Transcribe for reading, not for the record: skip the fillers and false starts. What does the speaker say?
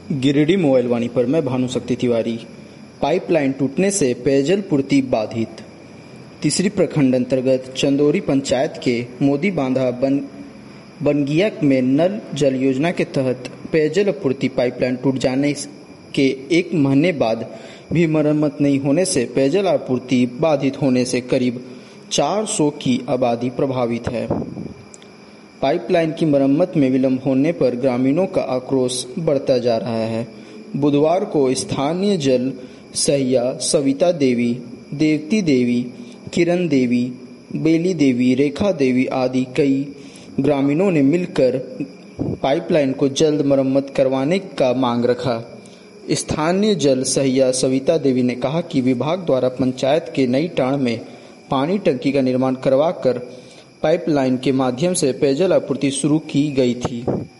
Giridih mobile वाणी पर मैं भानुशक्ति Tiwari. Pipeline टूटने से पेयजल पूर्ति बाधित। तीसरी प्रखंड अंतर्गत चंदोरी पंचायत के मोदी बांधा बनगिया में नल जल योजना के तहत पेयजल आपूर्ति पाइपलाइन टूट जाने के 1 महीने बाद भी मरम्मत नहीं होने से पेयजल आपूर्ति बाधित होने से करीब 400 की आबादी प्रभावित है। पाइपलाइन की मरम्मत में विलंब होने पर ग्रामीणों का आक्रोश बढ़ता जा रहा है। बुधवार को स्थानीय जल सहिया सविता देवी, देवती देवी, किरण देवी, बेली देवी, रेखा देवी आदि कई ग्रामीणों ने मिलकर पाइपलाइन को जल्द मरम्मत करवाने का मांग रखा। स्थानीय जल सहिया सविता देवी ने कहा कि विभाग द्वारा पंचायत के नई टांड़ में पानी टंकी का निर्माण करवाकर पाइपलाइन के माध्यम से पेयजल आपूर्ति शुरू की गई थी।